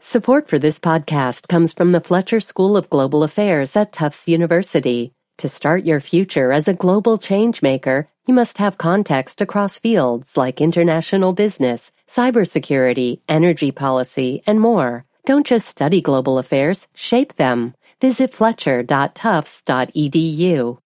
Support for this podcast comes from the Fletcher School of Global Affairs at Tufts University. To start your future as a global changemaker, you must have context across fields like international business, cybersecurity, energy policy, and more. Don't just study global affairs, shape them. Visit fletcher.tufts.edu.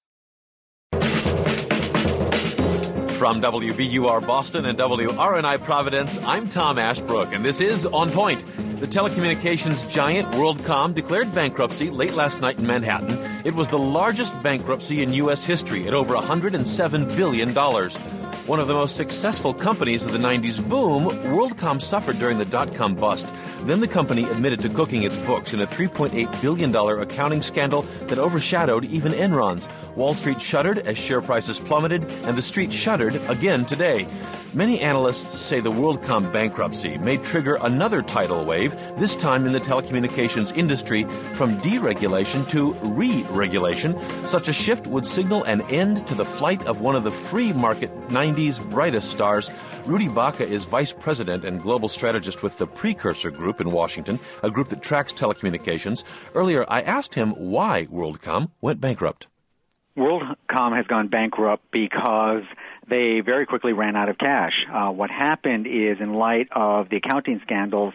From WBUR Boston and WRNI Providence, I'm Tom Ashbrook, and this is On Point. The telecommunications giant WorldCom declared bankruptcy late last night in Manhattan. It was the largest bankruptcy in U.S. history at over $107 billion. One of the most successful companies of the 90s boom, WorldCom suffered during the dot-com bust. Then the company admitted to cooking its books in a $3.8 billion accounting scandal that overshadowed even Enron's. Wall Street shuddered as share prices plummeted, and the street shuddered again today. Many analysts say the WorldCom bankruptcy may trigger another tidal wave, this time in the telecommunications industry, from deregulation to re-regulation. Such a shift would signal an end to the flight of one of the free market 90s brightest stars. Rudy Baca is vice president and global strategist with the Precursor Group in Washington, a group that tracks telecommunications. Earlier, I asked him why WorldCom went bankrupt. WorldCom has gone bankrupt because they very quickly ran out of cash. What happened is, in light of the accounting scandals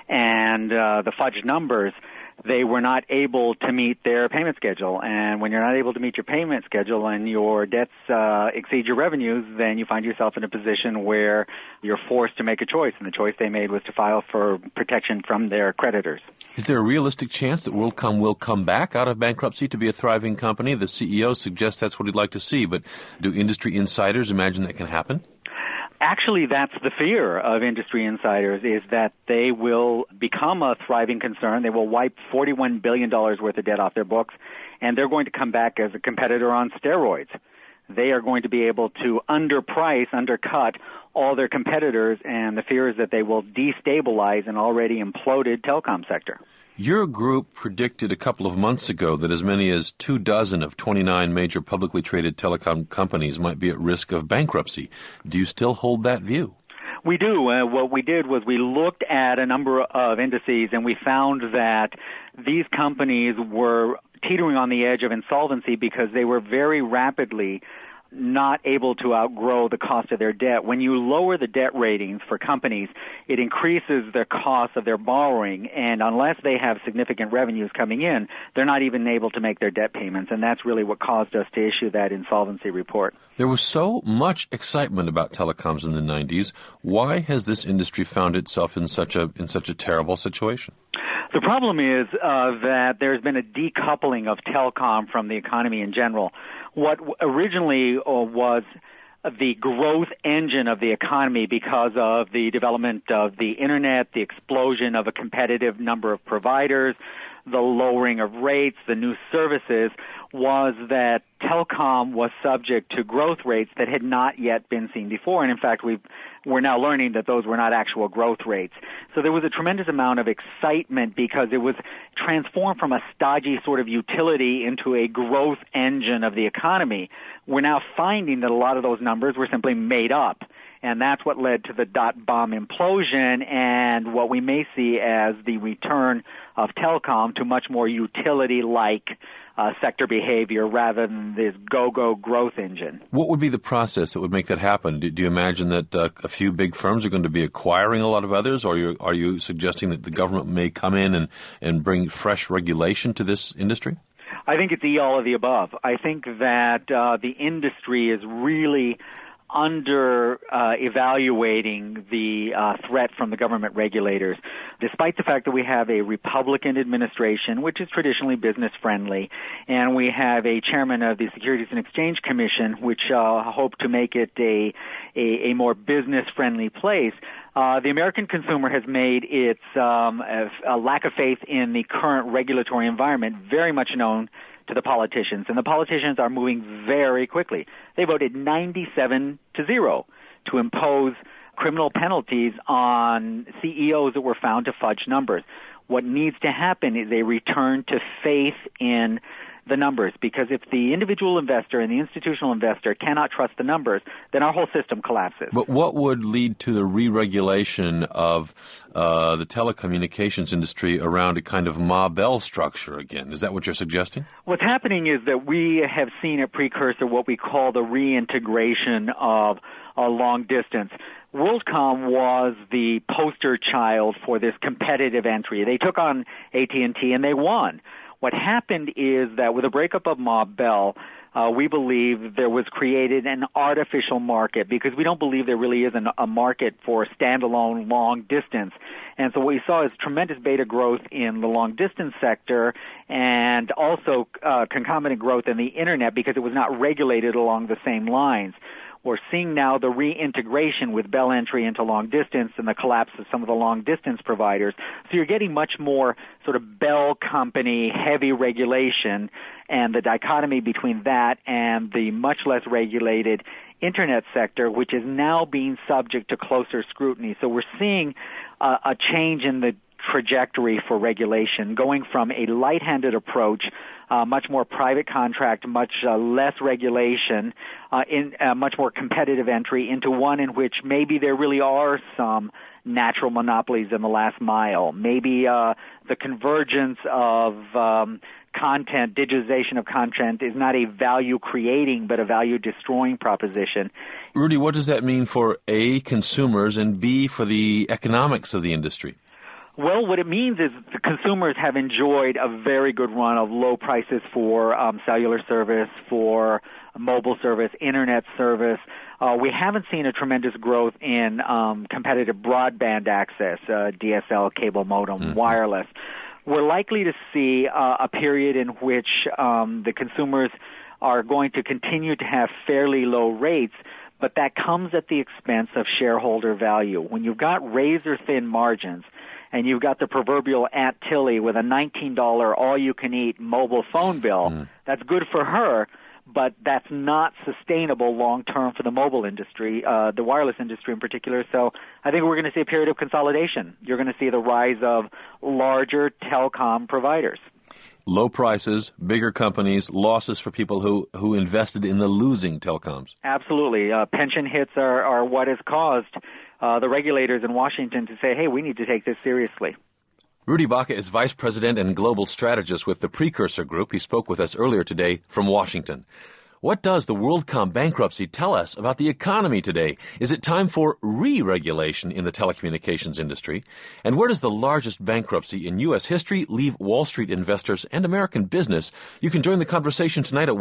and the fudged numbers, they were not able to meet their payment schedule. And when you're not able to meet your payment schedule and your debts exceed your revenues, then you find yourself in a position where you're forced to make a choice. And the choice they made was to file for protection from their creditors. Is there a realistic chance that WorldCom will come back out of bankruptcy to be a thriving company? The CEO suggests that's what he'd like to see, but do industry insiders imagine that can happen? Actually, that's the fear of industry insiders, is that they will become a thriving concern. They will wipe $41 billion worth of debt off their books, and they're going to come back as a competitor on steroids. They are going to be able to undercut all their competitors, and the fear is that they will destabilize an already imploded telecom sector. Your group predicted a couple of months ago that as many as 24 of 29 major publicly traded telecom companies might be at risk of bankruptcy. Do you still hold that view? We do. What we did was we looked at a number of indices, and we found that these companies were teetering on the edge of insolvency because they were very rapidly not able to outgrow the cost of their debt. When you lower the debt ratings for companies, it increases the cost of their borrowing, and unless they have significant revenues coming in, they're not even able to make their debt payments, and that's really what caused us to issue that insolvency report. There was so much excitement about telecoms in the 90s. Why has this industry found itself in such a terrible situation? The problem is that there's been a decoupling of telecom from the economy in general. What originally was the growth engine of the economy because of the development of the Internet, the explosion of a competitive number of providers, the lowering of rates, the new services, was that telecom was subject to growth rates that had not yet been seen before. And in fact, we're now learning that those were not actual growth rates. So there was a tremendous amount of excitement because it was transformed from a stodgy sort of utility into a growth engine of the economy. We're now finding that a lot of those numbers were simply made up. And that's what led to the dot-bomb implosion and what we may see as the return of telecom to much more utility-like sector behavior rather than this go-go growth engine. What would be the process that would make that happen? Do you imagine that a few big firms are going to be acquiring a lot of others, or are you suggesting that the government may come in and bring fresh regulation to this industry? I think it's all of the above. I think that the industry is really evaluating the threat from the government regulators. Despite the fact that we have a Republican administration, which is traditionally business-friendly, and we have a chairman of the Securities and Exchange Commission, which hope to make it a more business-friendly place, the American consumer has made its a lack of faith in the current regulatory environment very much known to the politicians, and the politicians are moving very quickly. They voted 97-0 to impose criminal penalties on CEOs that were found to fudge numbers. What needs to happen is a return to faith in the numbers, because if the individual investor and the institutional investor cannot trust the numbers, then our whole system collapses. But what would lead to the re-regulation of the telecommunications industry around a kind of Ma Bell structure again? Is that what you're suggesting? What's happening is that we have seen a precursor, what we call the reintegration of long distance. WorldCom was the poster child for this competitive entry. They took on AT&T and they won. What happened is that with the breakup of Ma Bell, we believe there was created an artificial market, because we don't believe there really is a market for standalone long distance. And so what we saw is tremendous beta growth in the long distance sector, and also concomitant growth in the internet because it was not regulated along the same lines. We're seeing now the reintegration with Bell entry into long distance and the collapse of some of the long distance providers. So you're getting much more sort of Bell company heavy regulation, and the dichotomy between that and the much less regulated internet sector, which is now being subject to closer scrutiny. So we're seeing a change in the trajectory for regulation, going from a light-handed approach, much more private contract, much less regulation, in much more competitive entry, into one in which maybe there really are some natural monopolies in the last mile. Maybe the convergence of content, digitization of content, is not a value-creating but a value-destroying proposition. Rudy, what does that mean for A, consumers, and B, for the economics of the industry? Well, what it means is the consumers have enjoyed a very good run of low prices for cellular service, for mobile service, internet service. We haven't seen a tremendous growth in competitive broadband access, DSL, cable modem, wireless. We're likely to see a period in which the consumers are going to continue to have fairly low rates, but that comes at the expense of shareholder value. When you've got razor-thin margins, and you've got the proverbial Aunt Tilly with a $19 all-you-can-eat mobile phone bill, that's good for her, but that's not sustainable long-term for the mobile industry, the wireless industry in particular. So I think we're going to see a period of consolidation. You're going to see the rise of larger telecom providers. Low prices, bigger companies, losses for people who invested in the losing telecoms. Absolutely. Pension hits are what has caused the regulators in Washington to say, hey, we need to take this seriously. Rudy Baca is Vice President and Global Strategist with the Precursor Group. He spoke with us earlier today from Washington. What does the WorldCom bankruptcy tell us about the economy today? Is it time for re-regulation in the telecommunications industry? And where does the largest bankruptcy in U.S. history leave Wall Street investors and American business? You can join the conversation tonight at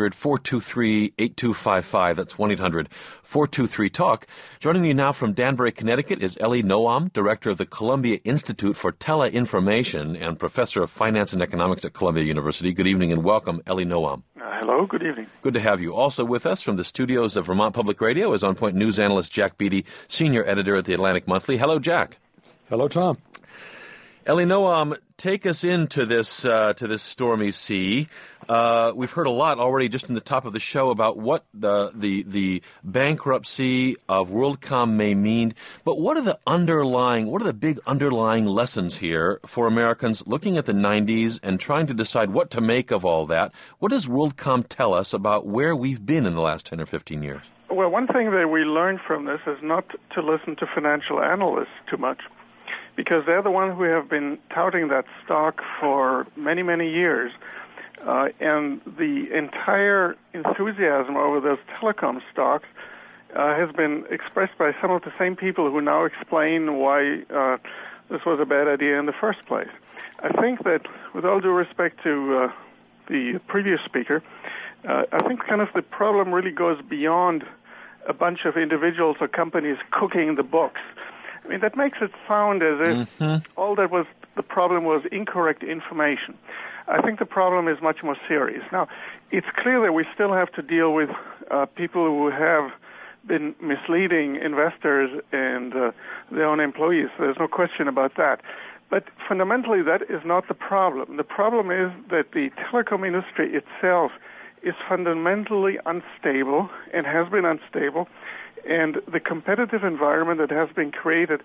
1-800-423-8255. That's 1-800-423-TALK. Joining me now from Danbury, Connecticut is Elie Noam, Director of the Columbia Institute for Teleinformation and Professor of Finance and Economics at Columbia University. Good evening and welcome, Elie Noam. Hello, good evening. Good to have you. Also with us from the studios of Vermont Public Radio is On Point News analyst Jack Beatty, Senior Editor at the Atlantic Monthly. Hello, Jack. Hello, Tom. Elie Noam, take us into this stormy sea. We've heard a lot already just in the top of the show about what the bankruptcy of WorldCom may mean. But what are the big underlying lessons here for Americans looking at the 90s and trying to decide what to make of all that? What does WorldCom tell us about where we've been in the last 10 or 15 years? Well, one thing that we learned from this is not to listen to financial analysts too much, because they're the ones who have been touting that stock for many, many years. And the entire enthusiasm over those telecom stocks has been expressed by some of the same people who now explain why this was a bad idea in the first place. I think that, with all due respect to the previous speaker, I think kind of the problem really goes beyond a bunch of individuals or companies cooking the books. I mean, that makes it sound as if all that was the problem was incorrect information. I think the problem is much more serious. Now, it's clear that we still have to deal with people who have been misleading investors and their own employees. There's no question about that. But fundamentally, that is not the problem. The problem is that the telecom industry itself is fundamentally unstable and has been unstable. And the competitive environment that has been created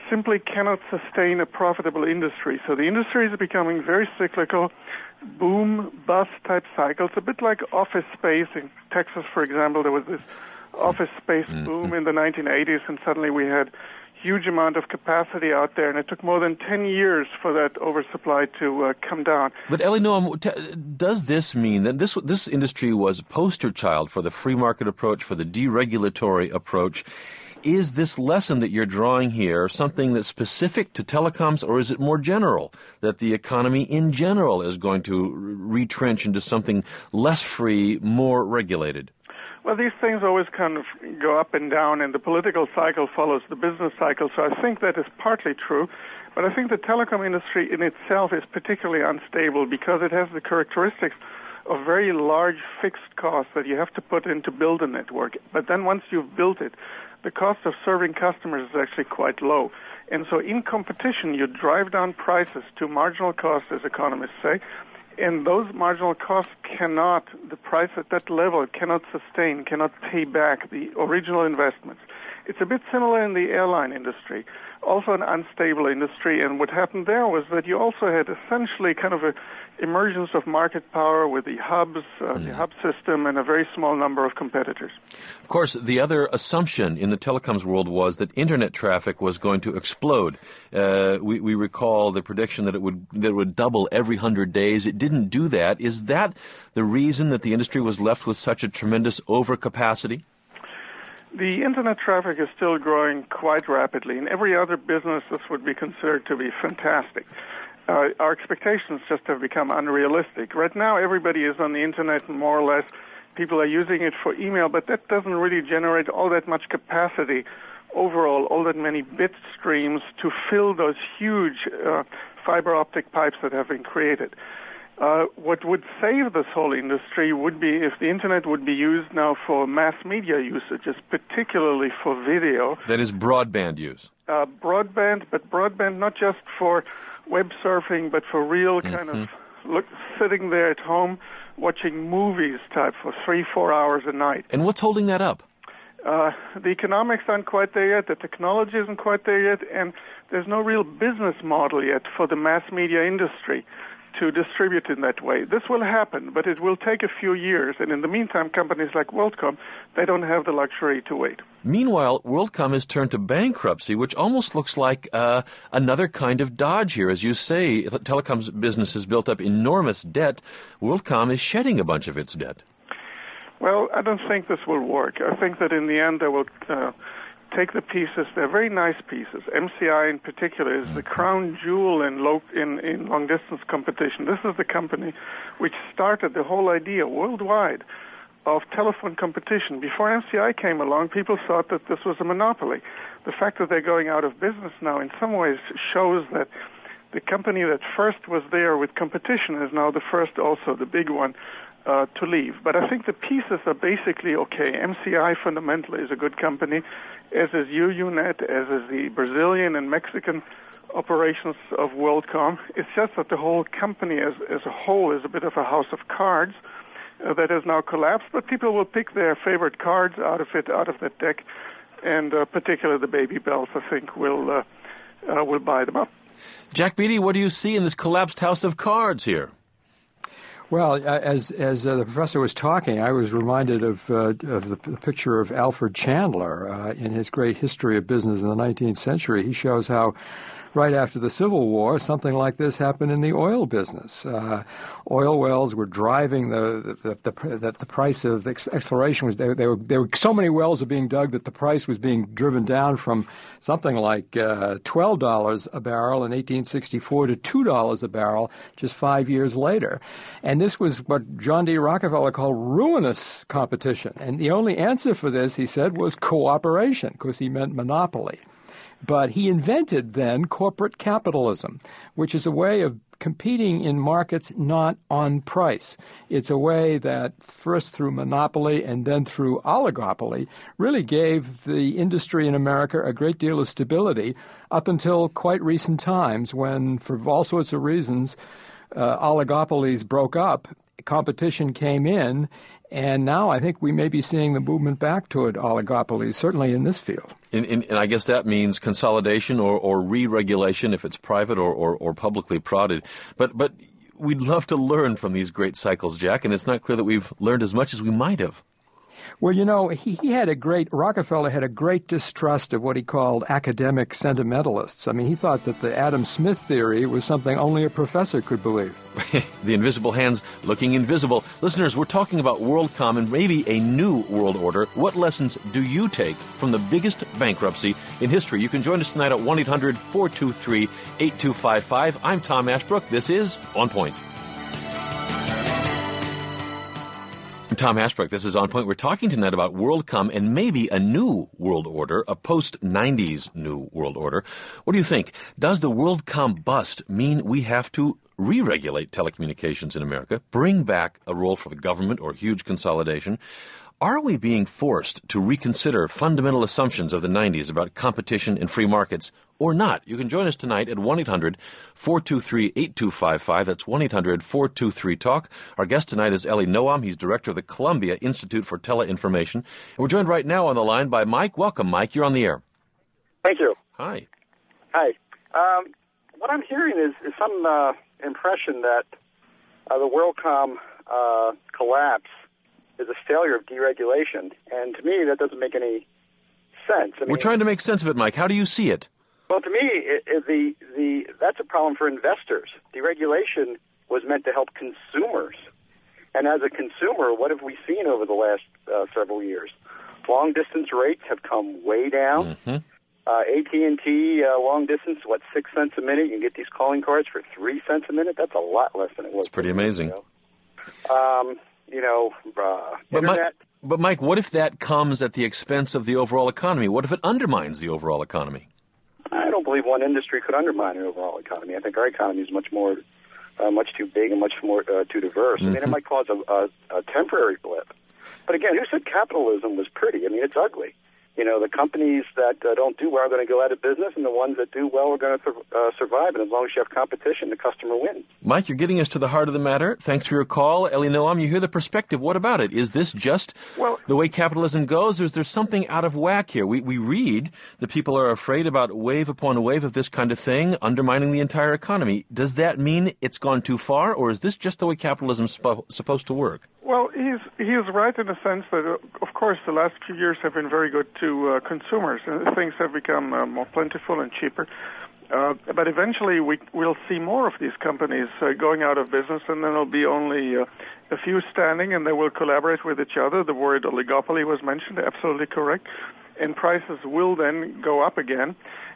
simply cannot sustain a profitable industry. So the industry is becoming very cyclical, boom-bust type cycles, a bit like office space. In Texas, for example, there was this office space boom in the 1980s, and suddenly we had huge amount of capacity out there, and it took more than 10 years for that oversupply to come down. But Eli Noam, does this mean that this industry was a poster child for the free market approach, for the deregulatory approach? Is this lesson that you're drawing here something that's specific to telecoms, or is it more general, that the economy in general is going to retrench into something less free, more regulated? Well, these things always kind of go up and down, and the political cycle follows the business cycle, so I think that is partly true. But I think the telecom industry in itself is particularly unstable because it has the characteristics of very large fixed costs that you have to put in to build a network. But then once you've built it, the cost of serving customers is actually quite low. And so in competition, you drive down prices to marginal costs, as economists say, and those marginal costs cannot, the price at that level cannot sustain, cannot pay back the original investments. It's a bit similar in the airline industry, also an unstable industry, and what happened there was that you also had essentially kind of a emergence of market power with the hubs, the hub system, and a very small number of competitors. Of course, the other assumption in the telecoms world was that internet traffic was going to explode. We recall the prediction that it would double every 100 days. It didn't do that. Is that the reason that the industry was left with such a tremendous overcapacity? The internet traffic is still growing quite rapidly. In every other business, this would be considered to be fantastic. Our expectations just have become unrealistic. Right now, everybody is on the internet, more or less. People are using it for email, but that doesn't really generate all that much capacity overall, all that many bit streams to fill those huge fiber optic pipes that have been created. What would save this whole industry would be if the internet would be used now for mass media usages, particularly for video. That is broadband use. Broadband, but broadband not just for web surfing, but for real kind of sitting there at home watching movies type for 3-4 hours a night. And what's holding that up? The economics aren't quite there yet, the technology isn't quite there yet, and there's no real business model yet for the mass media industry to distribute in that way. This will happen, but it will take a few years, and in the meantime, companies like WorldCom, they don't have the luxury to wait. Meanwhile, WorldCom has turned to bankruptcy, which almost looks like another kind of dodge here. As you say, telecoms business has built up enormous debt. WorldCom is shedding a bunch of its debt. Well, I don't think this will work. I think that in the end, they will take the pieces. They're very nice pieces. MCI in particular is the crown jewel in long-distance competition. This is the company which started the whole idea worldwide of telephone competition. Before MCI came along, people thought that this was a monopoly. The fact that they're going out of business now in some ways shows that the company that first was there with competition is now the first, also the big one, to leave. But I think the pieces are basically okay. MCI fundamentally is a good company, as is UUNet, as is the Brazilian and Mexican operations of WorldCom. It's just that the whole company as a whole is a bit of a house of cards that has now collapsed, but people will pick their favorite cards out of that deck, and particularly the baby bells, I think, will buy them up. Jack Beatty, what do you see in this collapsed house of cards here? Well, as the professor was talking, I was reminded of the picture of Alfred Chandler in his great History of Business in the 19th century. He shows how right after the Civil War, something like this happened in the oil business. Oil wells were driving the price of exploration. There were so many wells are being dug that the price was being driven down from something like $12 a barrel in 1864 to $2 a barrel just 5 years later. And this was what John D. Rockefeller called ruinous competition. And the only answer for this, he said, was cooperation, because he meant monopoly. But he invented then corporate capitalism, which is a way of competing in markets not on price. It's a way that first through monopoly and then through oligopoly really gave the industry in America a great deal of stability up until quite recent times when, for all sorts of reasons, oligopolies broke up, competition came in, and now I think we may be seeing the movement back toward oligopolies, certainly in this field. And I guess that means consolidation or re-regulation if it's private or publicly prodded. But we'd love to learn from these great cycles, Jack, and it's not clear that we've learned as much as we might have. Well, Rockefeller had a great distrust of what he called academic sentimentalists. I mean, he thought that the Adam Smith theory was something only a professor could believe. The invisible hands looking invisible. Listeners, we're talking about WorldCom and maybe a new world order. What lessons do you take from the biggest bankruptcy in history? You can join us tonight at 1-800-423-8255. I'm Tom Ashbrook. This is On Point. I'm Tom Ashbrook. This is On Point. We're talking tonight about WorldCom and maybe a new world order, a post-90s new world order. What do you think? Does the WorldCom bust mean we have to re-regulate telecommunications in America, bring back a role for the government or huge consolidation? Are we being forced to reconsider fundamental assumptions of the 90s about competition and free markets or not? You can join us tonight at 1-800-423-8255. That's 1-800-423-TALK. Our guest tonight is Eli Noam. He's director of the Columbia Institute for Teleinformation. And we're joined right now on the line by Mike. Welcome, Mike. You're on the air. Thank you. Hi. Hi. What I'm hearing is some impression that the WorldCom collapse is a failure of deregulation, and to me that doesn't make any sense. We're trying to make sense of it, Mike. How do you see it? Well, to me, that's a problem for investors. Deregulation was meant to help consumers, and as a consumer, what have we seen over the last several years? Long-distance rates have come way down. Mm-hmm. AT&T long distance, 6 cents a minute? You can get these calling cards for 3 cents a minute. That's a lot less than it was. It's pretty amazing. Internet. But Mike, what if that comes at the expense of the overall economy? What if it undermines the overall economy? I don't believe one industry could undermine an overall economy. I think our economy is much too big and much more too diverse. Mm-hmm. I mean, it might cause a temporary blip. But again, who said capitalism was pretty? I mean, it's ugly. The companies that don't do well are going to go out of business, and the ones that do well are going to survive. And as long as you have competition, the customer wins. Mike, you're getting us to the heart of the matter. Thanks for your call. Eli Noam, you hear the perspective. What about it? Is this just the way capitalism goes, or is there something out of whack here? We read that people are afraid about wave upon wave of this kind of thing, undermining the entire economy. Does that mean it's gone too far, or is this just the way capitalism's supposed to work? Well, he is right in the sense that, of course, the last few years have been very good to consumers. Things have become more plentiful and cheaper. But eventually we'll see more of these companies going out of business, and then there'll be only a few standing, and they will collaborate with each other. The word oligopoly was mentioned, absolutely correct. And prices will then go up again.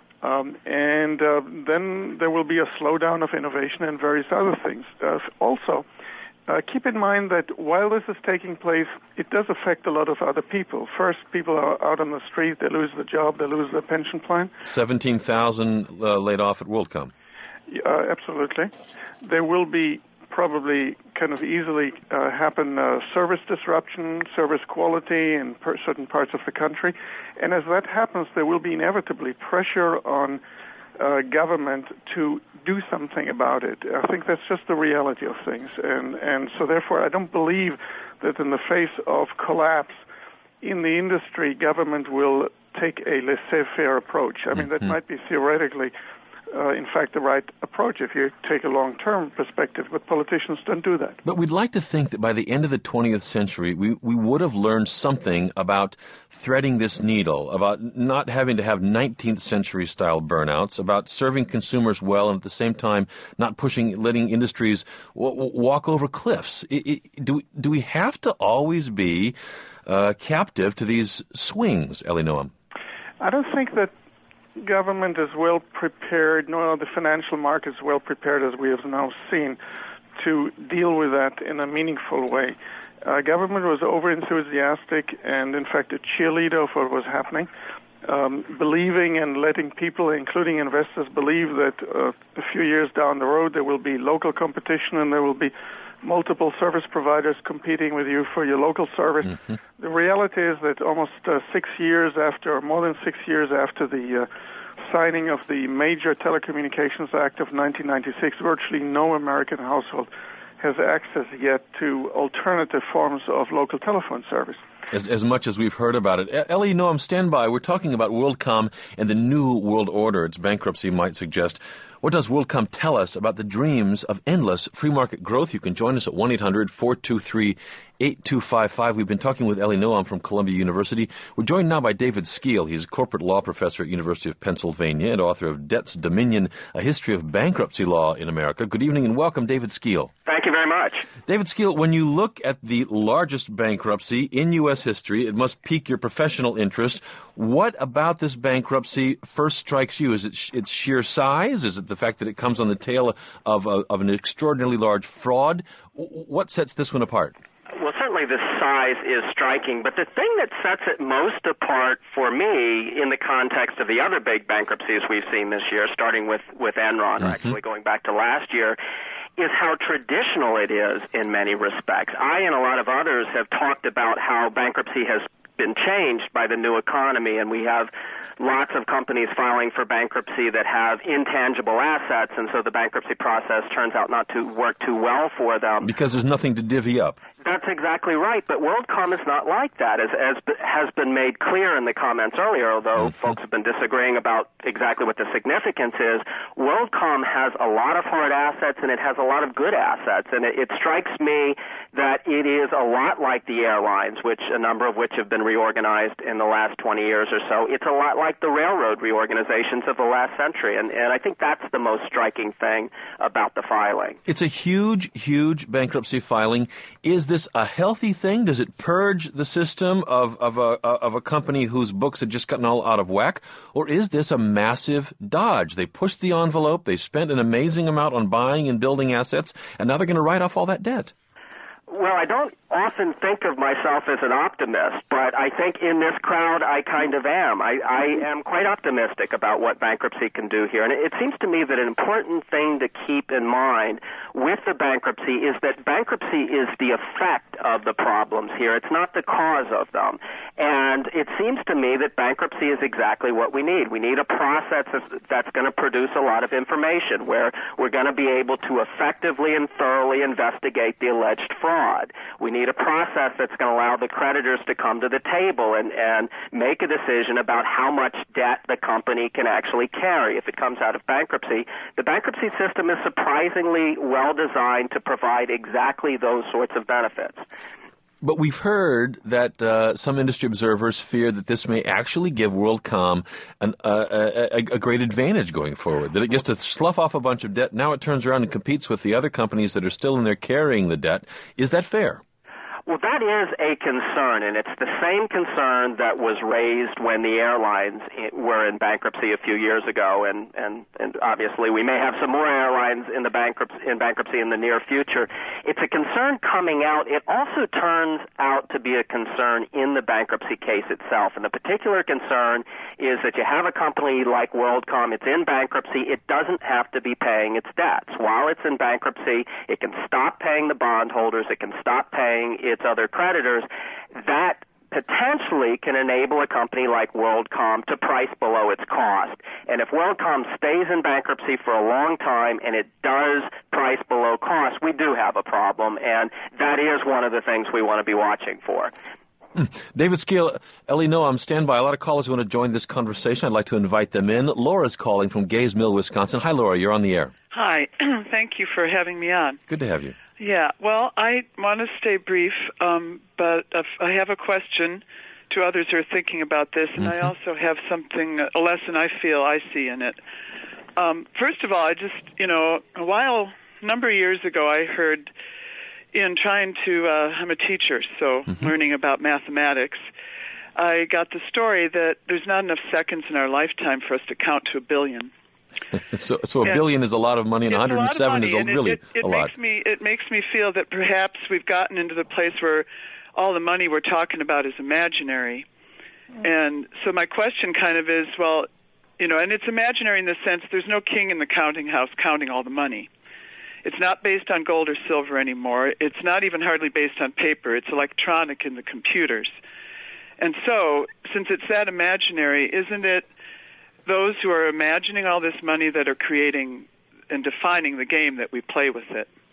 And then there will be a slowdown of innovation and various other things. Also, keep in mind that while this is taking place, it does affect a lot of other people. First, people are out on the street, they lose the job, they lose their pension plan. 17,000 laid off at WorldCom. Absolutely. There will be probably kind of easily happen service disruption, service quality in certain parts of the country. And as that happens, there will be inevitably pressure on government to do something about it. I think that's just the reality of things. And so therefore I don't believe that in the face of collapse in the industry, government will take a laissez-faire approach. I mean, that might be theoretically, in fact, the right approach if you take a long-term perspective, but politicians don't do that. But we'd like to think that by the end of the 20th century, we would have learned something about threading this needle, about not having to have 19th century style burnouts, about serving consumers well and at the same time not letting industries walk over cliffs. Do we have to always be captive to these swings, Eli Noam? I don't think that government is well prepared, nor the financial markets well prepared, as we have now seen, to deal with that in a meaningful way. Government was over-enthusiastic and, in fact, a cheerleader of what was happening, believing and letting people, including investors, believe that a few years down the road there will be local competition and there will be multiple service providers competing with you for your local service. Mm-hmm. The reality is that almost 6 years after, or more than 6 years after the signing of the Major Telecommunications Act of 1996, virtually no American household has access yet to alternative forms of local telephone service. as much as we've heard about it. Ellie Noam, stand by. We're talking about WorldCom and the new world order its bankruptcy might suggest. What does WorldCom tell us about the dreams of endless free market growth? You can join us at 1-800-423-8255. We've been talking with Ellie Noam from Columbia University. We're joined now by David Skeel. He's a corporate law professor at University of Pennsylvania and author of Debt's Dominion, A History of Bankruptcy Law in America. Good evening and welcome, David Skeel. Thank you very much. David Skeel, when you look at the largest bankruptcy in U.S. history, it must pique your professional interest. What about this bankruptcy first strikes you? Is it its sheer size? Is it the fact that it comes on the tail of an extraordinarily large fraud? What sets this one apart? Well, certainly the size is striking, but the thing that sets it most apart for me in the context of the other big bankruptcies we've seen this year, starting with Enron, actually going back to last year, is how traditional it is in many respects. I and a lot of others have talked about how bankruptcy has been changed by the new economy, and we have lots of companies filing for bankruptcy that have intangible assets, and so the bankruptcy process turns out not to work too well for them. Because there's nothing to divvy up. That's exactly right, but WorldCom is not like that, as has been made clear in the comments earlier, although folks have been disagreeing about exactly what the significance is. WorldCom has a lot of hard assets, and it has a lot of good assets, and it strikes me that it is a lot like the airlines, which a number of which have been reorganized in the last 20 years or so. It's a lot like the railroad reorganizations of the last century, and I think that's the most striking thing about the filing. It's a huge, huge bankruptcy filing. Is this a healthy thing? Does it purge the system of a company whose books had just gotten all out of whack? Or is this a massive dodge? They pushed the envelope, they spent an amazing amount on buying and building assets, and now they're going to write off all that debt. Well, I don't often think of myself as an optimist, but I think in this crowd I kind of am. I am quite optimistic about what bankruptcy can do here. And it seems to me that an important thing to keep in mind with the bankruptcy is that bankruptcy is the effect of the problems here. It's not the cause of them. And it seems to me that bankruptcy is exactly what we need. We need a process that's going to produce a lot of information, where we're going to be able to effectively and thoroughly investigate the alleged fraud. We need a process that's going to allow the creditors to come to the table and make a decision about how much debt the company can actually carry if it comes out of bankruptcy. The bankruptcy system is surprisingly well designed to provide exactly those sorts of benefits. But we've heard that some industry observers fear that this may actually give WorldCom a great advantage going forward, that it gets to slough off a bunch of debt. Now it turns around and competes with the other companies that are still in there carrying the debt. Is that fair? Well, that is a concern, and it's the same concern that was raised when the airlines were in bankruptcy a few years ago, and obviously we may have some more airlines in bankruptcy in the near future. It's a concern coming out. It also turns out to be a concern in the bankruptcy case itself, and the particular concern is that you have a company like WorldCom, it's in bankruptcy, it doesn't have to be paying its debts. While it's in bankruptcy, it can stop paying the bondholders, it can stop paying its other creditors. That potentially can enable a company like WorldCom to price below its cost. And if WorldCom stays in bankruptcy for a long time and it does price below cost, we do have a problem, and that is one of the things we want to be watching for. David Skeel, Ellie Noam, stand by. A lot of callers want to join this conversation. I'd like to invite them in. Laura's calling from Gays Mill, Wisconsin. Hi, Laura. You're on the air. Hi. Thank you for having me on. Good to have you. Yeah. Well, I want to stay brief, but I have a question to others who are thinking about this, and I also have a lesson I feel I see in it. First of all, a number of years ago, I heard I'm a teacher, so learning about mathematics, I got the story that there's not enough seconds in our lifetime for us to count to 1 billion. So $1 billion is a lot of money, and 107 is really a lot. It makes me feel that perhaps we've gotten into the place where all the money we're talking about is imaginary. And so my question kind of is, and it's imaginary in the sense there's no king in the counting house counting all the money. It's not based on gold or silver anymore. It's not even hardly based on paper. It's electronic in the computers. And so, since it's that imaginary, isn't it those who are imagining all this money that are creating and defining the game that we play with it?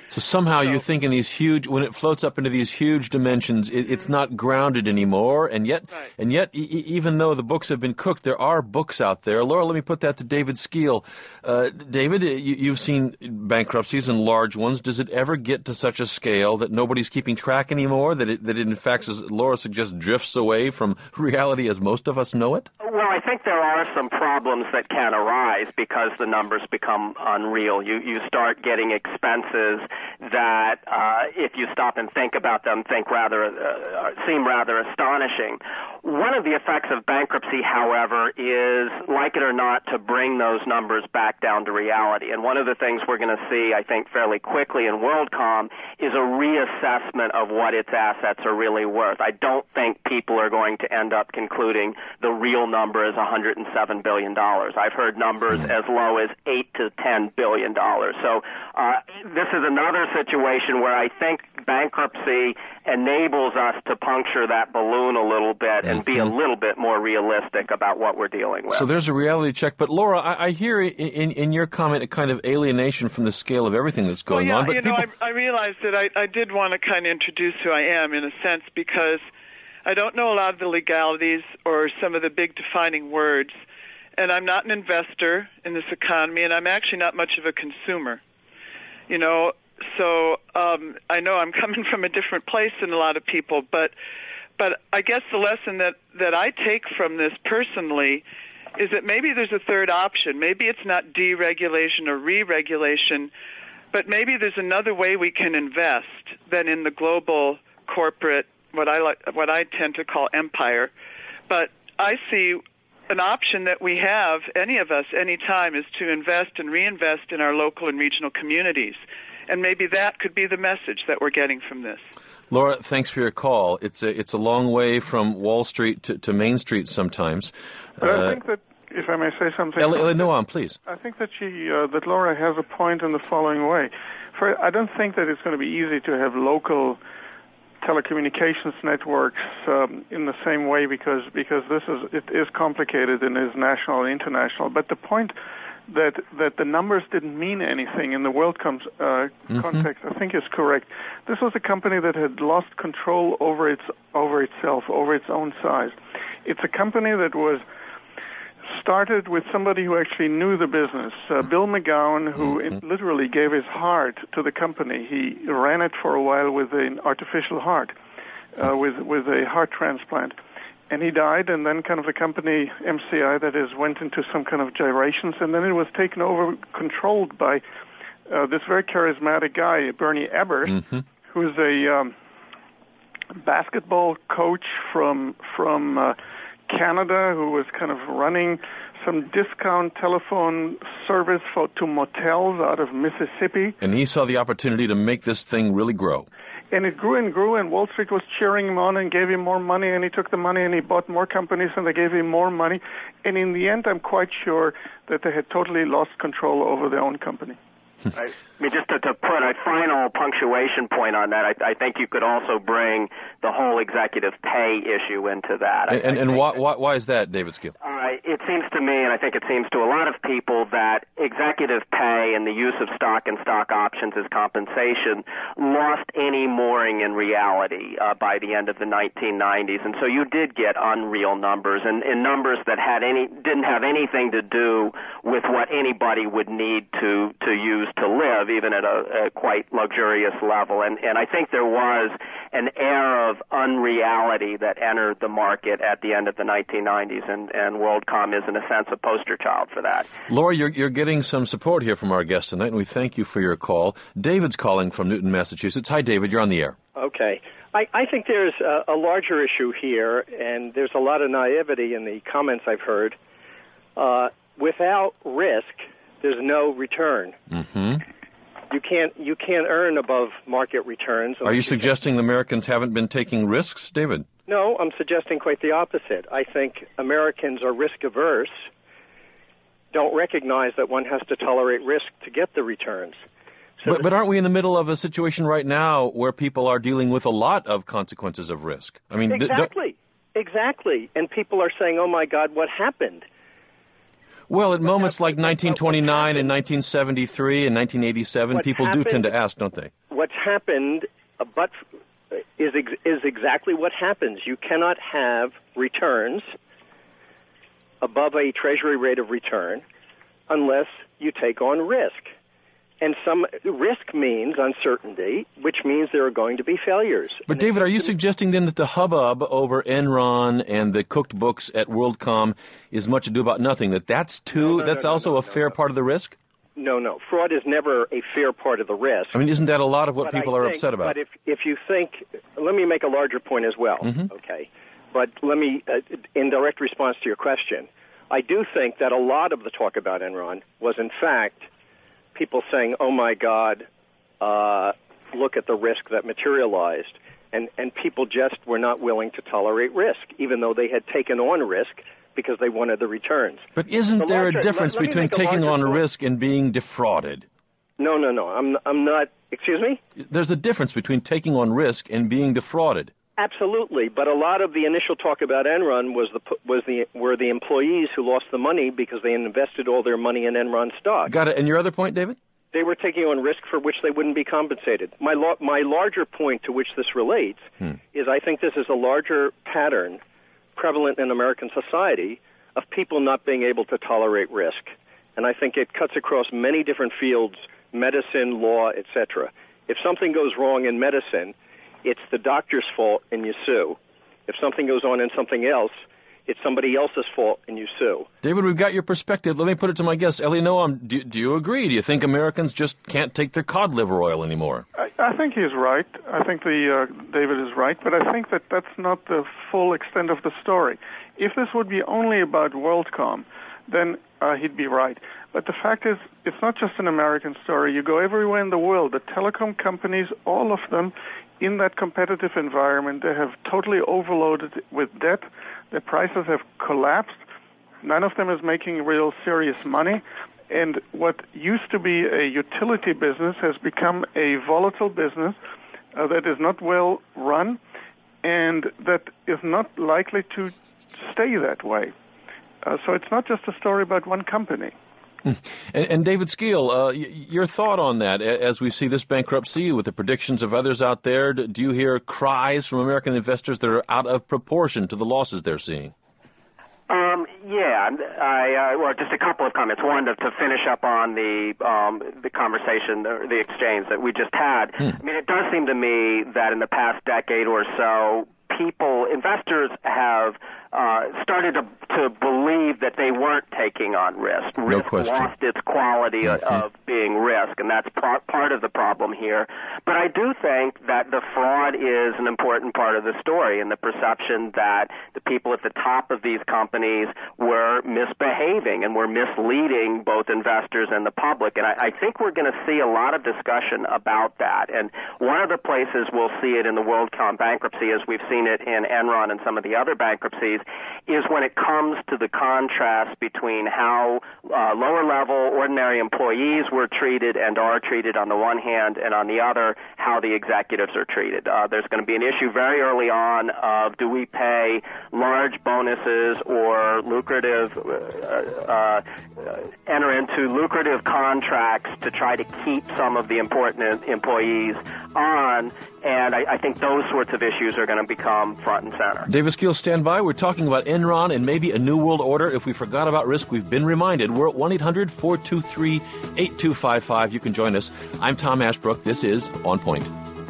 So somehow you think in these huge, when it floats up into these huge dimensions, it's not grounded anymore. And yet, even though the books have been cooked, there are books out there. Laura, let me put that to David Skeel. David, you've seen bankruptcies and large ones. Does it ever get to such a scale that nobody's keeping track anymore? That it in fact, as Laura suggests, drifts away from reality as most of us know it? Well, I think there are some problems that can arise because the numbers become unreal. You start getting expenses that, if you stop and think about them, seem rather astonishing. One of the effects of bankruptcy, however, is, like it or not, to bring those numbers back down to reality. And one of the things we're going to see, I think, fairly quickly in WorldCom is a reassessment of what its assets are really worth. I don't think people are going to end up concluding the real number is $107 billion. I've heard numbers as low as $8 to $10 billion. So this is another situation where I think bankruptcy enables us to puncture that balloon a little bit and be a little bit more realistic about what we're dealing with. So there's a reality check. But Laura, I hear in your comment a kind of alienation from the scale of everything that's going on. But I realized that I did want to kind of introduce who I am in a sense because I don't know a lot of the legalities or some of the big defining words, and I'm not an investor in this economy, and I'm actually not much of a consumer. So I know I'm coming from a different place than a lot of people, but I guess the lesson that I take from this personally is that maybe there's a third option. Maybe it's not deregulation or re-regulation, but maybe there's another way we can invest than in the global corporate, what I tend to call empire. But I see an option that we have, any of us, any time, is to invest and reinvest in our local and regional communities. And maybe that could be the message that we're getting from this. Laura, thanks for your call. It's a long way from Wall Street to Main Street sometimes. But I think that, if I may say something, no, on, please. I think that that Laura has a point in the following way. I don't think that it's going to be easy to have local telecommunications networks in the same way because it is complicated and is national and international. But the point that the numbers didn't mean anything in the WorldCom context, I think is correct. This was a company that had lost control over itself, over its own size. It's a company that was started with somebody who actually knew the business, Bill McGowan, who literally gave his heart to the company. He ran it for a while with an artificial heart, with a heart transplant. And he died, and then kind of the company, MCI, that is, went into some kind of gyrations, and then it was taken over, controlled by this very charismatic guy, Bernie Ebbers, who's a basketball coach from Canada, who was kind of running some discount telephone service to motels out of Mississippi. And he saw the opportunity to make this thing really grow. And it grew and grew, and Wall Street was cheering him on and gave him more money, and he took the money and he bought more companies, and they gave him more money. And in the end, I'm quite sure that they had totally lost control over their own company. I mean, just to put a final punctuation point on that, I think you could also bring the whole executive pay issue into that. And why is that, David Skeel? It seems to me, and I think it seems to a lot of people, that executive pay and the use of stock and stock options as compensation lost any mooring in reality by the end of the 1990s. And so you did get unreal numbers, and numbers that didn't have anything to do with what anybody would need to use to live, even at a quite luxurious level. And I think there was an air of unreality that entered the market at the end of the 1990s, and WorldCom is, in a sense, a poster child for that. Laura, you're getting some support here from our guest tonight, and we thank you for your call. David's calling from Newton, Massachusetts. Hi, David. You're on the air. Okay. I think there's a larger issue here, and there's a lot of naivety in the comments I've heard. Without risk, there's no return. You can't earn above market returns. Are you suggesting the Americans haven't been taking risks, David? No, I'm suggesting quite the opposite. I think Americans are risk-averse, don't recognize that one has to tolerate risk to get the returns. So but aren't we in the middle of a situation right now where people are dealing with a lot of consequences of risk? I mean, Exactly. And people are saying, oh, my God, what happened? Well, at moments like 1929 and 1973 and 1987, people do tend to ask, don't they? what's happened, is exactly what happens. You cannot have returns above a Treasury rate of return unless you take on risk. And some risk means uncertainty, which means there are going to be failures. But David, are you suggesting then that the hubbub over Enron and the cooked books at WorldCom is much ado about nothing, that's also a fair part of the risk? No. Fraud is never a fair part of the risk. I mean, isn't that a lot of what people are upset about? But if you think, let me make a larger point as well, okay? But let me, in direct response to your question, I do think that a lot of the talk about Enron was, in fact, people saying, oh, my God, look at the risk that materialized. And people just were not willing to tolerate risk, even though they had taken on risk because they wanted the returns. But isn't there a difference between taking on risk and being defrauded? No. I'm not. Excuse me? There's a difference between taking on risk and being defrauded. Absolutely, but a lot of the initial talk about Enron were the employees who lost the money because they invested all their money in Enron stock. Got it. And your other point, David? They were taking on risk for which they wouldn't be compensated. My larger point to which this relates is I think this is a larger pattern prevalent in American society of people not being able to tolerate risk. And I think it cuts across many different fields, medicine, law, etc. If something goes wrong in medicine, it's the doctor's fault and you sue. If something goes on in something else, it's somebody else's fault and you sue. David, we've got your perspective. Let me put it to my guest. Elie Noam, do you agree? Do you think Americans just can't take their cod liver oil anymore? I think he's right. I think David is right, but I think that's not the full extent of the story. If this would be only about WorldCom, then he'd be right. But the fact is, it's not just an American story. You go everywhere in the world. The telecom companies, all of them, in that competitive environment, they have totally overloaded with debt. Their prices have collapsed. None of them is making real serious money. And what used to be a utility business has become a volatile business that is not well run and that is not likely to stay that way. So it's not just a story about one company. And David Skeel, your thought on that as we see this bankruptcy with the predictions of others out there, do you hear cries from American investors that are out of proportion to the losses they're seeing? Well, just a couple of comments. One, to finish up on the conversation, the exchange that we just had. I mean, it does seem to me that in the past decade or so, investors have started to believe that they weren't taking on risk. Risk lost its quality of being risk, and that's part of the problem here. But I do think that the fraud is an important part of the story, and the perception that the people at the top of these companies were misbehaving and were misleading both investors and the public. And I think we're going to see a lot of discussion about that. And one of the places we'll see it in the WorldCom bankruptcy, as we've seen it in Enron and some of the other bankruptcies, is when it comes to the contrast between how lower-level ordinary employees were treated and are treated on the one hand, and on the other, how the executives are treated. There's going to be an issue very early on of do we pay large bonuses or enter into lucrative contracts to try to keep some of the important employees on, and I think those sorts of issues are going to become front and center. David Skeel, stand by. We're talking about Enron and maybe a new world order. If we forgot about risk, we've been reminded. We're at 1-800-423-8255. You can join us. I'm Tom Ashbrook. This is On Point.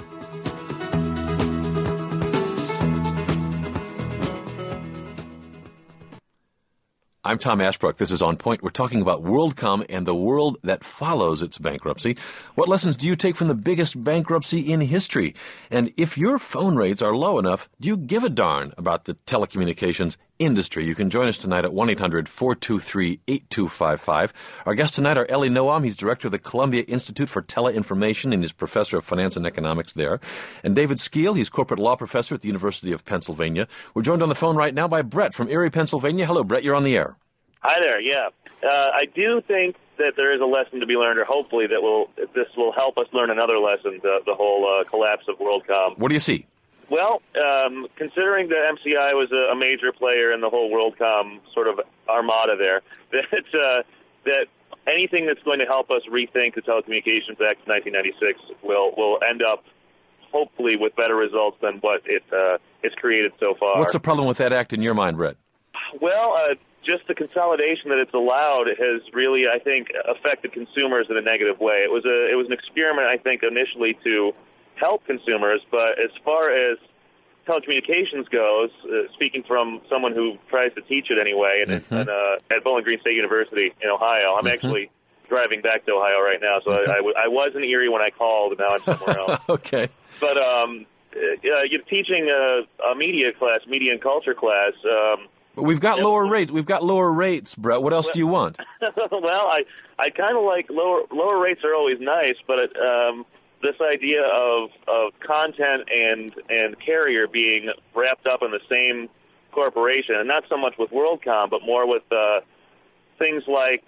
I'm Tom Ashbrook. This is On Point. We're talking about WorldCom and the world that follows its bankruptcy. What lessons do you take from the biggest bankruptcy in history? And if your phone rates are low enough, do you give a darn about the telecommunications industry? You can join us tonight at 1-800-423-8255. Our guests tonight are Elie Noam. He's director of the Columbia Institute for Teleinformation and he's professor of finance and economics there. And David Skeel, he's corporate law professor at the University of Pennsylvania. We're joined on the phone right now by Brett from Erie, Pennsylvania. Hello, Brett. You're on the air. Hi there, yeah. I do think that there is a lesson to be learned, or hopefully this will help us learn another lesson, the whole collapse of WorldCom. What do you see? Well, considering that MCI was a major player in the whole WorldCom sort of armada there, that anything that's going to help us rethink the Telecommunications Act of 1996 will end up, hopefully, with better results than what it's created so far. What's the problem with that act in your mind, Brett? Well, just the consolidation that it's allowed has really, I think, affected consumers in a negative way. It was an experiment, I think, initially to help consumers, but as far as telecommunications goes, speaking from someone who tries to teach it anyway, and at Bowling Green State University in Ohio, I'm actually driving back to Ohio right now, so I was in Erie when I called, and now I'm somewhere else. Okay. But you're teaching a media class, media and culture class. We've got lower rates. We've got lower rates, Brett. What else do you want? Well, I kind of like lower rates are always nice, but this idea of content and carrier being wrapped up in the same corporation, and not so much with WorldCom, but more with things like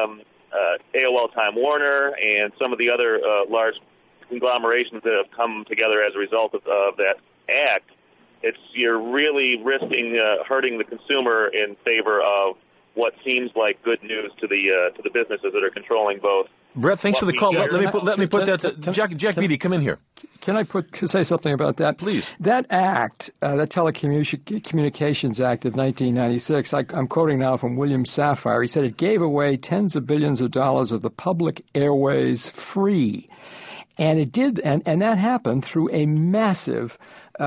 AOL Time Warner and some of the other large conglomerations that have come together as a result of that act. You're really risking hurting the consumer in favor of what seems like good news to the businesses that are controlling both. Brett, thanks for the call. Let me put that to Jack Beatty. Come in here. Can I say something about that? Please. That act, the Telecommunications Act of 1996, I'm quoting now from William Safire. He said it gave away tens of billions of dollars of the public airways free. And it did, and that happened through a massive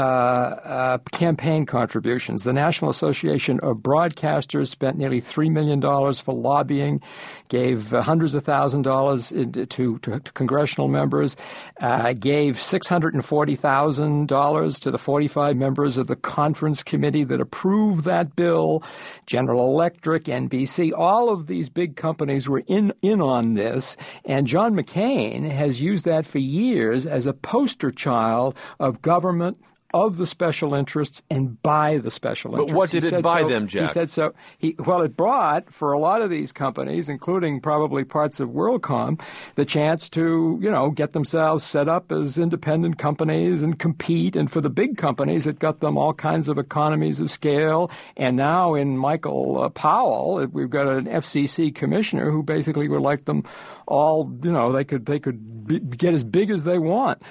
campaign contributions. The National Association of Broadcasters spent nearly $3 million for lobbying, gave hundreds of $1,000s to congressional members, gave $640,000 to the 45 members of the conference committee that approved that bill. General Electric, NBC, all of these big companies were in on this, and John McCain has used that for years as a poster child of government, of the special interests, and by the special interests. But what did it buy them, Jack? He said so. It brought, for a lot of these companies, including probably parts of WorldCom, the chance to, get themselves set up as independent companies and compete. And for the big companies, it got them all kinds of economies of scale. And now in Michael Powell, we've got an FCC commissioner who basically would like them all, they could get as big as they want.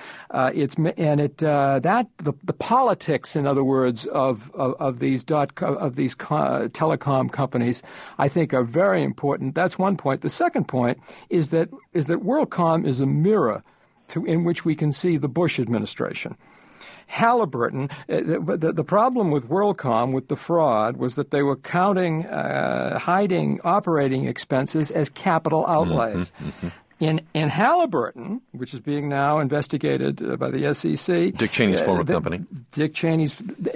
The politics, in other words, of these telecom companies, I think, are very important. That's one point. The second point is that WorldCom is a mirror in which we can see the Bush administration. Halliburton, the problem with WorldCom, with the fraud, was that they were hiding operating expenses as capital outlays. In Halliburton, which is being now investigated by the SEC, Dick Cheney's former company. Dick Cheney's,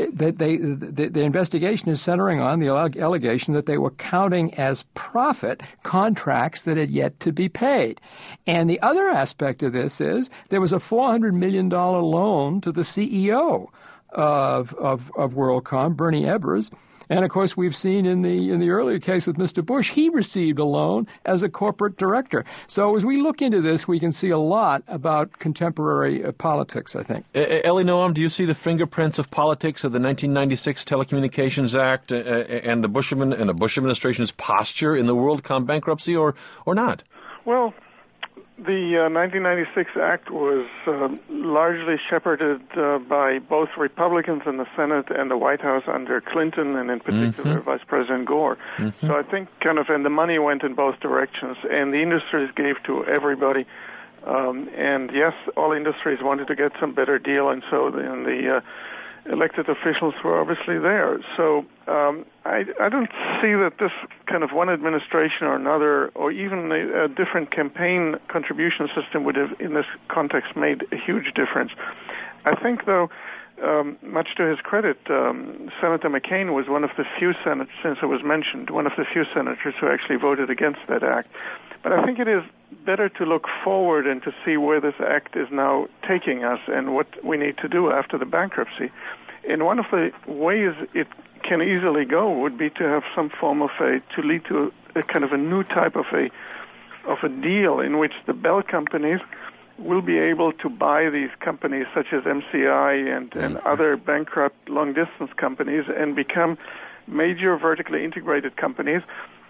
the investigation is centering on the allegation that they were counting as profit contracts that had yet to be paid. And the other aspect of this is there was a $400 million loan to the CEO of WorldCom, Bernie Ebbers. And, of course, we've seen in the earlier case with Mr. Bush, he received a loan as a corporate director. So as we look into this, we can see a lot about contemporary politics, I think. Ellie Noam, do you see the fingerprints of politics of the 1996 Telecommunications Act and the Bush administration's posture in the WorldCom bankruptcy, or not? Well, the 1996 Act was largely shepherded by both Republicans in the Senate and the White House under Clinton, and in particular Vice President Gore. So I think and the money went in both directions, and the industries gave to everybody. And yes, all industries wanted to get some better deal, and so the elected officials were obviously there. So I don't see that this kind of one administration or another, or even a different campaign contribution system would have, in this context, made a huge difference. I think, though, much to his credit, Senator McCain was one of the few senators, since it was mentioned, one of the few senators who actually voted against that act. But I think it is better to look forward and to see where this act is now taking us and what we need to do after the bankruptcy. And one of the ways it can easily go would be to have some form of to lead to a kind of a new type of a deal in which the Bell companies will be able to buy these companies such as MCI and other bankrupt long-distance companies and become major vertically integrated companies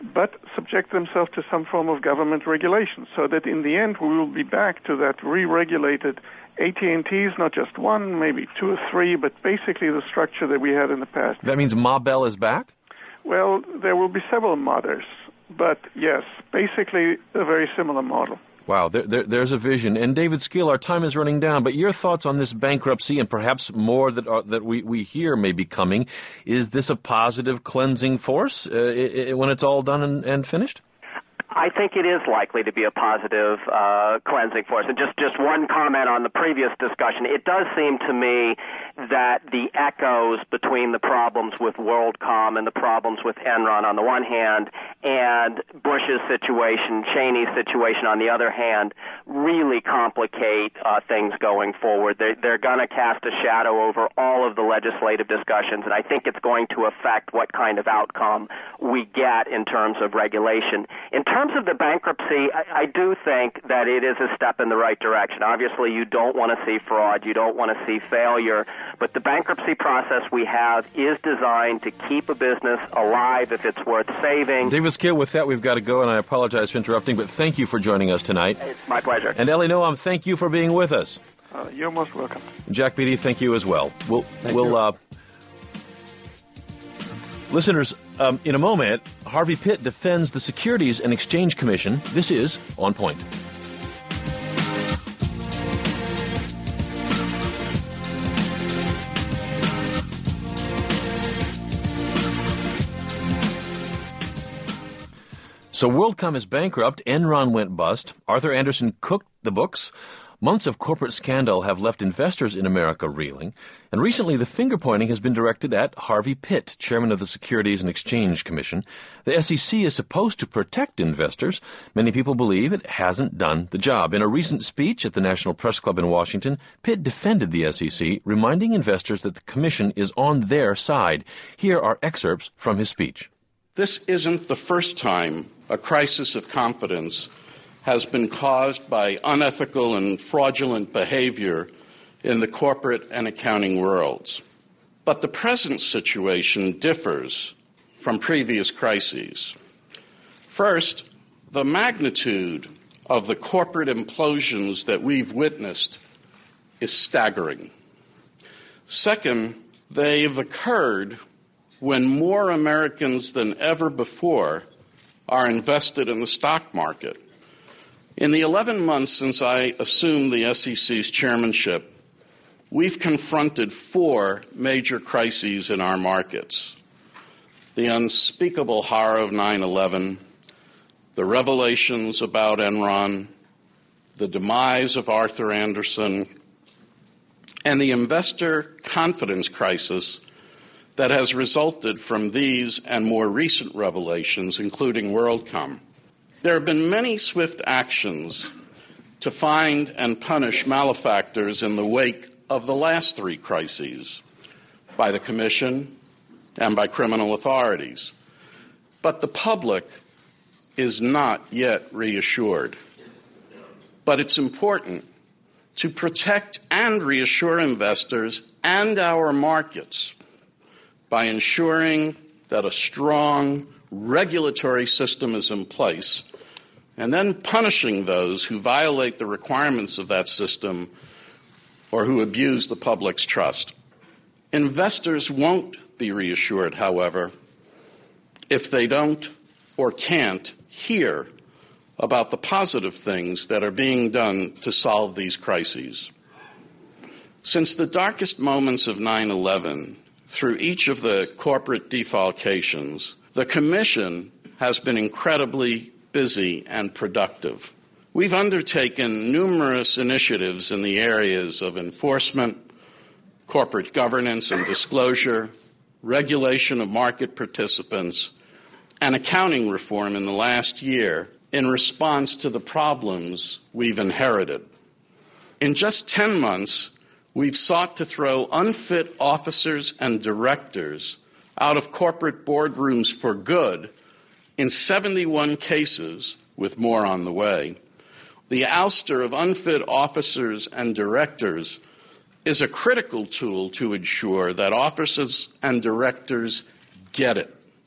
but subject themselves to some form of government regulation, so that in the end we will be back to that re-regulated AT&Ts, not just one, maybe two or three, but basically the structure that we had in the past. That means Ma Bell is back? Well, there will be several mothers, but yes, basically a very similar model. Wow, there's a vision. And David Skeel, our time is running down, but your thoughts on this bankruptcy and perhaps more that we hear may be coming. Is this a positive cleansing force when it's all done and finished? I think it is likely to be a positive cleansing force. And just one comment on the previous discussion. It does seem to me that the echoes between the problems with WorldCom and the problems with Enron on the one hand and Bush's situation, Cheney's situation on the other hand, really complicate things going forward. They're going to cast a shadow over all of the legislative discussions, and I think it's going to affect what kind of outcome we get in terms of regulation. In terms of the bankruptcy, I do think that it is a step in the right direction. Obviously, you don't want to see fraud, you don't want to see failure, but the bankruptcy process we have is designed to keep a business alive if it's worth saving. David Skeel, with that, we've got to go, and I apologize for interrupting, but thank you for joining us tonight. It's my pleasure. And Elie Noam, thank you for being with us. You're most welcome. Jack Beatty, thank you as well. Listeners, in a moment, Harvey Pitt defends the Securities and Exchange Commission. This is On Point. So WorldCom is bankrupt, Enron went bust, Arthur Andersen cooked the books, months of corporate scandal have left investors in America reeling, and recently the finger-pointing has been directed at Harvey Pitt, chairman of the Securities and Exchange Commission. The SEC is supposed to protect investors. Many people believe it hasn't done the job. In a recent speech at the National Press Club in Washington, Pitt defended the SEC, reminding investors that the commission is on their side. Here are excerpts from his speech. This isn't the first time a crisis of confidence has been caused by unethical and fraudulent behavior in the corporate and accounting worlds. But the present situation differs from previous crises. First, the magnitude of the corporate implosions that we've witnessed is staggering. Second, they've occurred when more Americans than ever before are invested in the stock market. In the 11 months since I assumed the SEC's chairmanship, we've confronted 4 major crises in our markets: the unspeakable horror of 9/11, the revelations about Enron, the demise of Arthur Andersen, and the investor confidence crisis that has resulted from these and more recent revelations, including WorldCom. There have been many swift actions to find and punish malefactors in the wake of the last 3 crises by the Commission and by criminal authorities. But the public is not yet reassured. But it's important to protect and reassure investors and our markets by ensuring that a strong regulatory system is in place, and then punishing those who violate the requirements of that system or who abuse the public's trust. Investors won't be reassured, however, if they don't or can't hear about the positive things that are being done to solve these crises. Since the darkest moments of 9/11, through each of the corporate defalcations, the Commission has been incredibly busy and productive. We've undertaken numerous initiatives in the areas of enforcement, corporate governance and disclosure, regulation of market participants, and accounting reform in the last year in response to the problems we've inherited. In just 10 months, we've sought to throw unfit officers and directors out of corporate boardrooms for good in 71 cases, with more on the way. The ouster of unfit officers and directors is a critical tool to ensure that officers and directors get it,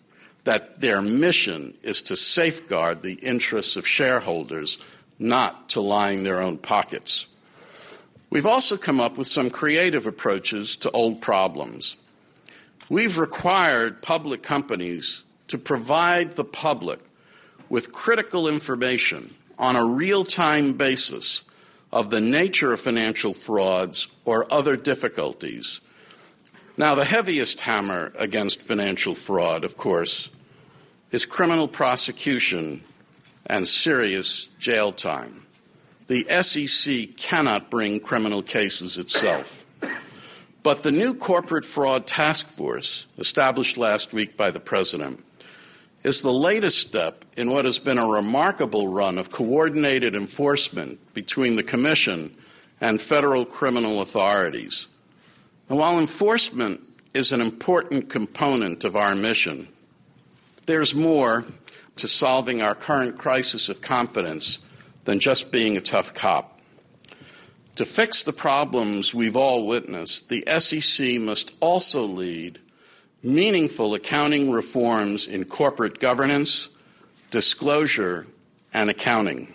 that their mission is to safeguard the interests of shareholders, not to line their own pockets. We've also come up with some creative approaches to old problems. We've required public companies to provide the public with critical information on a real-time basis of the nature of financial frauds or other difficulties. Now, the heaviest hammer against financial fraud, of course, is criminal prosecution and serious jail time. The SEC cannot bring criminal cases itself. But the new Corporate Fraud Task Force, established last week by the President, is the latest step in what has been a remarkable run of coordinated enforcement between the Commission and federal criminal authorities. And while enforcement is an important component of our mission, there's more to solving our current crisis of confidence than just being a tough cop. To fix the problems we've all witnessed, the SEC must also lead meaningful accounting reforms in corporate governance, disclosure, and accounting.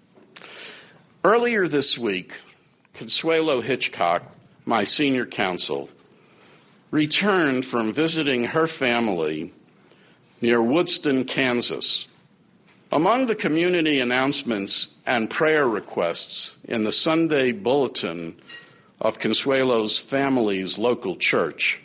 Earlier this week, Consuelo Hitchcock, my senior counsel, returned from visiting her family near Woodston, Kansas. Among the community announcements and prayer requests in the Sunday bulletin of Consuelo's family's local church,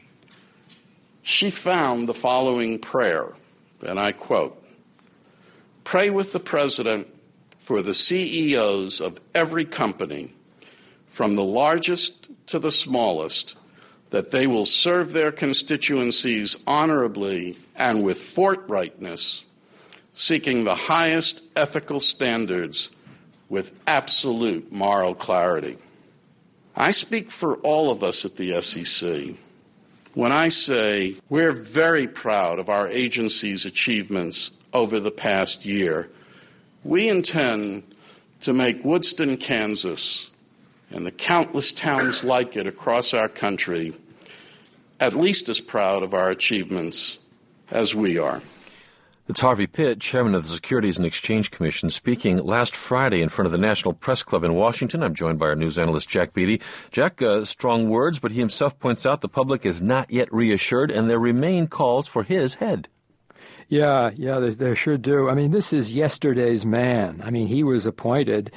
she found the following prayer, and I quote, "Pray with the President for the CEOs of every company, from the largest to the smallest, that they will serve their constituencies honorably and with forthrightness, seeking the highest ethical standards with absolute moral clarity." I speak for all of us at the SEC when I say we're very proud of our agency's achievements over the past year. We intend to make Woodston, Kansas, and the countless towns like it across our country at least as proud of our achievements as we are. It's Harvey Pitt, chairman of the Securities and Exchange Commission, speaking last Friday in front of the National Press Club in Washington. I'm joined by our news analyst, Jack Beatty. Jack, strong words, but he himself points out the public is not yet reassured, and there remain calls for his head. Yeah, they sure do. I mean, this is yesterday's man. I mean, he was appointed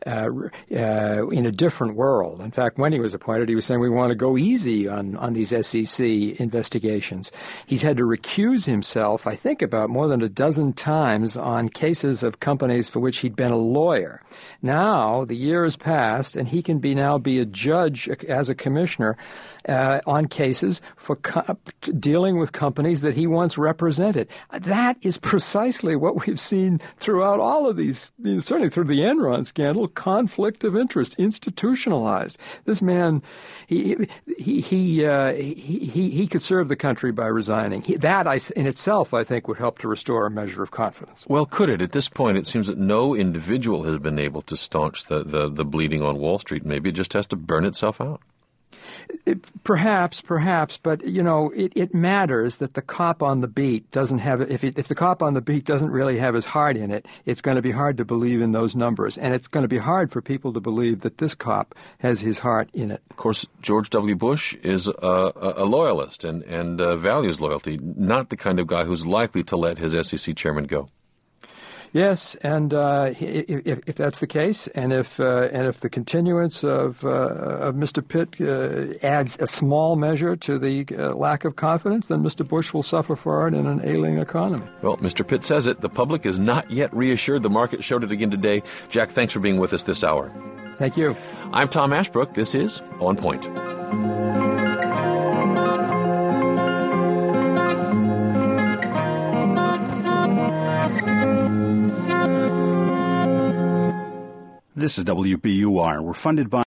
in a different world. In fact, when he was appointed, he was saying we want to go easy on these SEC investigations. He's had to recuse himself, I think, about more than a dozen times on cases of companies for which he'd been a lawyer. Now, the year has passed, and he can now be a judge as a commissioner on cases for dealing with companies that he once represented. That is precisely what we've seen throughout all of these, certainly through the Enron scandal, conflict of interest, institutionalized. This man, he could serve the country by resigning. That in itself, I think, would help to restore a measure of confidence. Well, could it? At this point, it seems that no individual has been able to staunch the bleeding on Wall Street. Maybe it just has to burn itself out. Perhaps, but it matters that the cop on the beat doesn't have. If the cop on the beat doesn't really have his heart in it, it's going to be hard to believe in those numbers, and it's going to be hard for people to believe that this cop has his heart in it. Of course, George W. Bush is a loyalist and values loyalty, not the kind of guy who's likely to let his SEC chairman go. Yes, and if that's the case, and if the continuance of Mr. Pitt adds a small measure to the lack of confidence, then Mr. Bush will suffer for it in an ailing economy. Well, Mr. Pitt says it. The public is not yet reassured. The market showed it again today. Jack, thanks for being with us this hour. Thank you. I'm Tom Ashbrook. This is On Point. This is WBUR. We're funded by